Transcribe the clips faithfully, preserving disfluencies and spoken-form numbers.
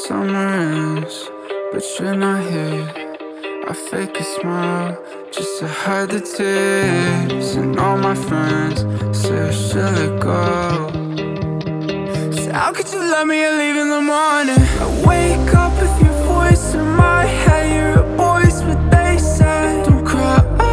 Summer ends, but you're not here. I fake a smile just to hide the tears. And all my friends say I should let go. So how could you love me and leave in the morning? I wake up with your voice in my head. You're a voice, what they say. Don't cry.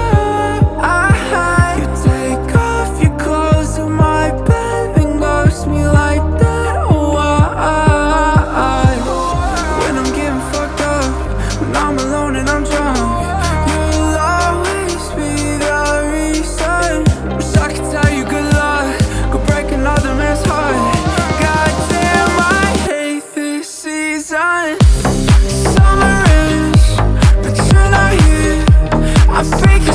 You take off your clothes in my bed and ghost me like that. Oh, I, when I'm getting fucked up, when I'm alone and I'm drunk, you'll always be the reason. Wish I could tell you good luck, go break another man's heart. Goddamn, I hate this season. Summer is, but you're not here. I fake